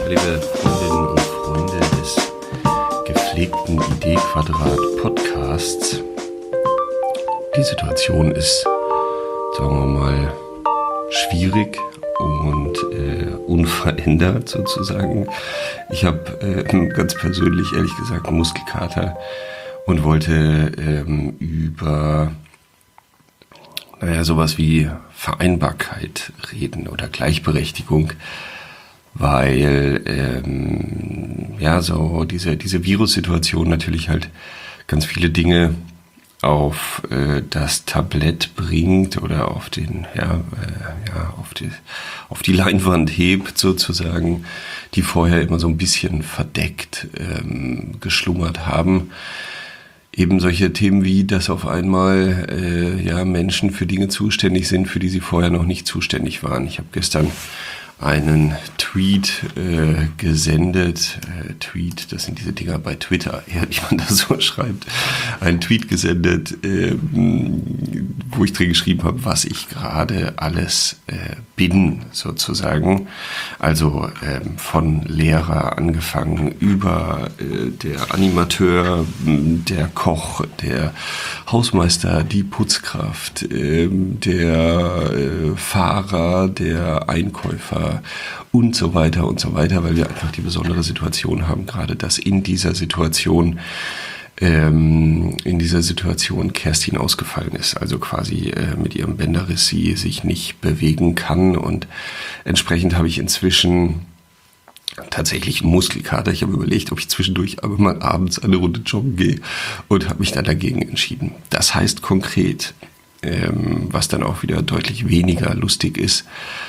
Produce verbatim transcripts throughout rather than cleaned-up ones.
liebe Freundinnen und Freunde des gepflegten Idee-Quadrat-Podcasts. Die Situation ist, sagen wir mal, schwierig und äh, unverändert sozusagen. Ich habe äh, ganz persönlich, ehrlich gesagt, einen Muskelkater und wollte ähm, über naja, sowas wie Vereinbarkeit reden oder Gleichberechtigung, weil ähm, ja so diese diese Virussituation natürlich halt ganz viele Dinge auf äh, das Tablett bringt oder auf den ja äh, ja auf die auf die Leinwand hebt sozusagen, die vorher immer so ein bisschen verdeckt ähm, geschlummert haben. Eben solche Themen wie, dass auf einmal äh, ja Menschen für Dinge zuständig sind, für die sie vorher noch nicht zuständig waren. Ich habe gestern einen Tweet äh, gesendet, äh, Tweet, das sind diese Dinger bei Twitter, ja, wie man das so schreibt, einen Tweet gesendet, äh, wo ich drin geschrieben habe, was ich gerade alles äh, bin, sozusagen. Also äh, von Lehrer angefangen über äh, der Animateur, der Koch, der Hausmeister, die Putzkraft, äh, der äh, Fahrer, der Einkäufer, und so weiter und so weiter, weil wir einfach die besondere Situation haben, gerade dass in dieser Situation ähm, in dieser Situation Kerstin ausgefallen ist, also quasi äh, mit ihrem Bänderriss sie sich nicht bewegen kann und entsprechend habe ich inzwischen tatsächlich einen Muskelkater. Ich habe überlegt, ob ich zwischendurch aber mal abends eine Runde joggen gehe und habe mich dann dagegen entschieden. Das heißt konkret, ähm, was dann auch wieder deutlich weniger lustig ist,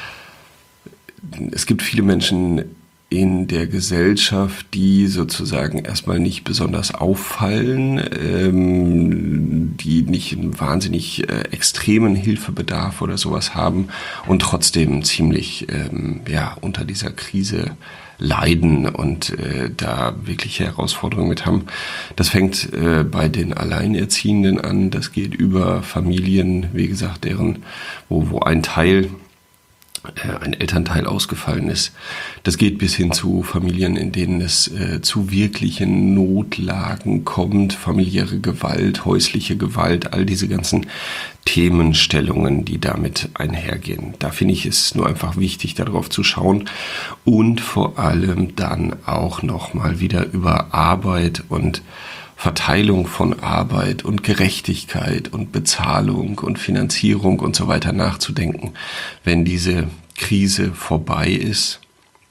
es gibt viele Menschen in der Gesellschaft, die sozusagen erstmal nicht besonders auffallen, ähm, die nicht einen wahnsinnig äh, extremen Hilfebedarf oder sowas haben und trotzdem ziemlich ähm, ja unter dieser Krise leiden und äh, da wirkliche Herausforderungen mit haben. Das fängt äh, bei den Alleinerziehenden an, das geht über Familien, wie gesagt, deren, wo, wo ein Teil ein Elternteil ausgefallen ist. Das geht bis hin zu Familien, in denen es äh, zu wirklichen Notlagen kommt, familiäre Gewalt, häusliche Gewalt, all diese ganzen Themenstellungen, die damit einhergehen. Da finde ich es nur einfach wichtig, darauf zu schauen und vor allem dann auch nochmal wieder über Arbeit und Verteilung von Arbeit und Gerechtigkeit und Bezahlung und Finanzierung und so weiter nachzudenken, wenn diese Krise vorbei ist.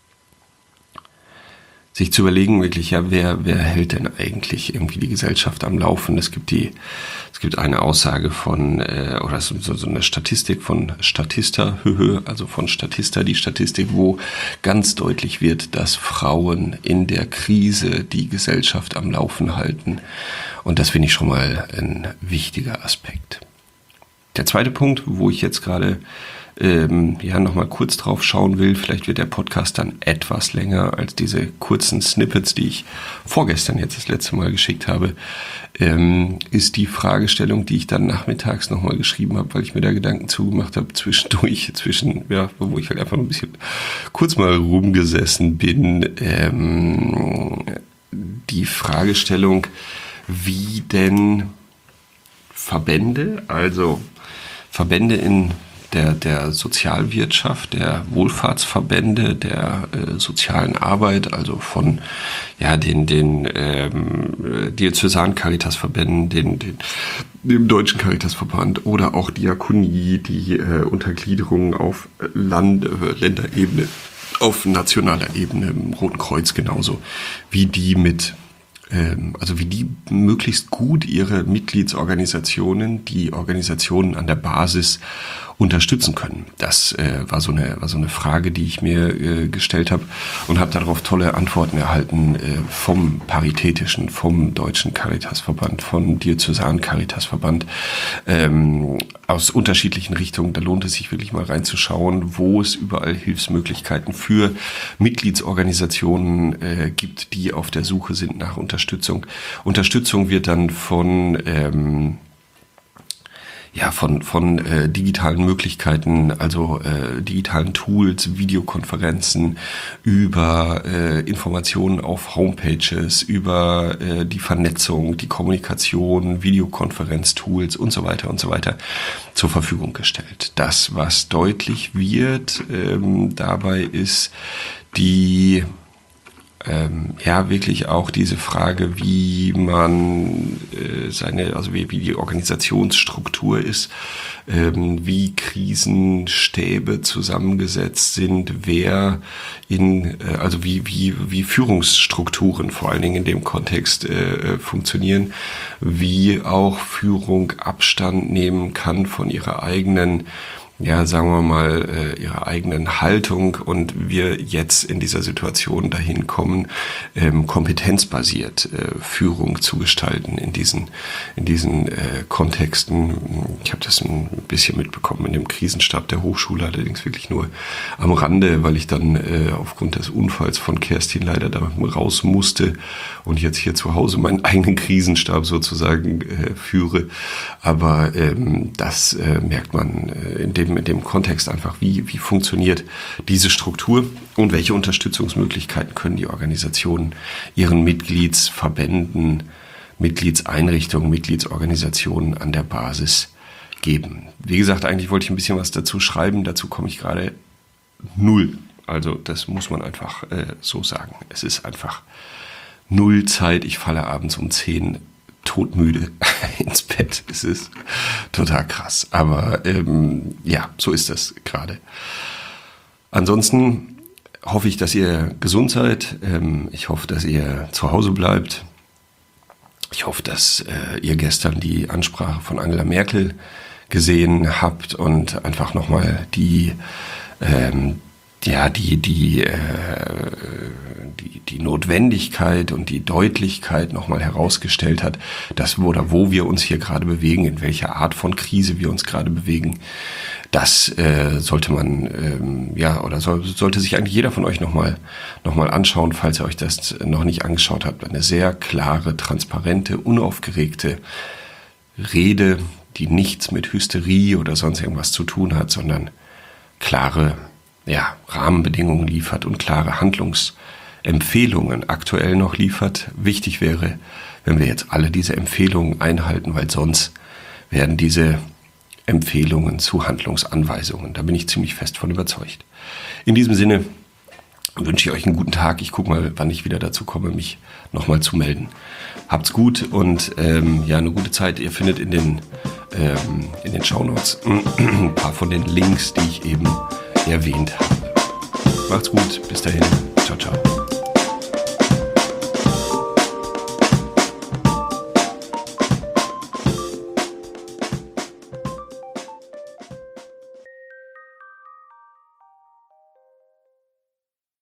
Sich zu überlegen, wirklich, ja, wer, wer hält denn eigentlich irgendwie die Gesellschaft am Laufen? Es gibt die, es gibt eine Aussage von, äh, oder so, so eine Statistik von Statista, also von Statista, die Statistik, wo ganz deutlich wird, dass Frauen in der Krise die Gesellschaft am Laufen halten. Und das finde ich schon mal ein wichtiger Aspekt. Der zweite Punkt, wo ich jetzt gerade Ähm, ja, nochmal kurz drauf schauen will, vielleicht wird der Podcast dann etwas länger als diese kurzen Snippets, die ich vorgestern jetzt das letzte Mal geschickt habe, ähm, ist die Fragestellung, die ich dann nachmittags nochmal geschrieben habe, weil ich mir da Gedanken zugemacht habe, zwischendurch, zwischen, ja, wo ich halt einfach ein bisschen kurz mal rumgesessen bin, ähm, die Fragestellung, wie denn Verbände, also Verbände in der der Sozialwirtschaft, der Wohlfahrtsverbände, der äh, sozialen Arbeit, also von ja den den ähm, diözesanen Caritasverbänden, den den dem Deutschen Caritasverband oder auch Diakonie, die äh, Untergliederungen auf Land äh, Länderebene, auf nationaler Ebene, im Roten Kreuz genauso, wie die mit also wie die möglichst gut ihre Mitgliedsorganisationen, die Organisationen an der Basis unterstützen können. Das äh, war so eine war so eine Frage, die ich mir äh, gestellt habe und habe darauf tolle Antworten erhalten äh, vom Paritätischen, vom Deutschen Caritasverband, vom Diözesanen Caritasverband, ähm, aus unterschiedlichen Richtungen. Da lohnt es sich wirklich mal reinzuschauen, wo es überall Hilfsmöglichkeiten für Mitgliedsorganisationen äh, gibt, die auf der Suche sind nach Unterstützung. Unterstützung wird dann von ähm, ja, von, von äh, digitalen Möglichkeiten, also äh, digitalen Tools, Videokonferenzen, über äh, Informationen auf Homepages, über äh, die Vernetzung, die Kommunikation, Videokonferenztools und so weiter und so weiter zur Verfügung gestellt. Das, was deutlich wird ähm, dabei, ist die Ähm, ja, wirklich auch diese Frage, wie man äh, seine, also wie, wie die Organisationsstruktur ist, ähm, wie Krisenstäbe zusammengesetzt sind, wer in, äh, also wie, wie, wie Führungsstrukturen vor allen Dingen in dem Kontext äh, funktionieren, wie auch Führung Abstand nehmen kann von ihrer eigenen, ja, sagen wir mal, äh, ihrer eigenen Haltung und wir jetzt in dieser Situation dahin kommen, ähm, kompetenzbasiert äh, Führung zu gestalten in diesen in diesen äh, Kontexten. Ich habe das ein bisschen mitbekommen in dem Krisenstab der Hochschule, allerdings wirklich nur am Rande, weil ich dann äh, aufgrund des Unfalls von Kerstin leider da raus musste und jetzt hier zu Hause meinen eigenen Krisenstab sozusagen äh, führe. Aber ähm, das äh, merkt man äh, in dem in dem Kontext einfach, wie, wie funktioniert diese Struktur und welche Unterstützungsmöglichkeiten können die Organisationen ihren Mitgliedsverbänden, Mitgliedseinrichtungen, Mitgliedsorganisationen an der Basis geben. Wie gesagt, eigentlich wollte ich ein bisschen was dazu schreiben, dazu komme ich gerade null. Also das muss man einfach äh, so sagen. Es ist einfach null Zeit, ich falle abends um zehn todmüde ins Bett. Es ist total krass. Aber ähm, ja, so ist das gerade. Ansonsten hoffe ich, dass ihr gesund seid. Ähm, ich hoffe, dass ihr zu Hause bleibt. Ich hoffe, dass äh, ihr gestern die Ansprache von Angela Merkel gesehen habt und einfach nochmal die ähm, ja, die, die, äh, die, die Notwendigkeit und die Deutlichkeit nochmal herausgestellt hat, dass wo, oder wo wir uns hier gerade bewegen, in welcher Art von Krise wir uns gerade bewegen, das äh, sollte man, ähm, ja, oder soll, sollte sich eigentlich jeder von euch nochmal noch mal anschauen, falls ihr euch das noch nicht angeschaut habt. Eine sehr klare, transparente, unaufgeregte Rede, die nichts mit Hysterie oder sonst irgendwas zu tun hat, sondern klare ja, Rahmenbedingungen liefert und klare Handlungsempfehlungen aktuell noch liefert. Wichtig wäre, wenn wir jetzt alle diese Empfehlungen einhalten, weil sonst werden diese Empfehlungen zu Handlungsanweisungen. Da bin ich ziemlich fest von überzeugt. In diesem Sinne wünsche ich euch einen guten Tag. Ich gucke mal, wann ich wieder dazu komme, mich nochmal zu melden. Habt's gut und ähm, ja, eine gute Zeit. Ihr findet in den, ähm, in den Shownotes ein paar von den Links, die ich eben erwähnt habe. Macht's gut, bis dahin, ciao, ciao.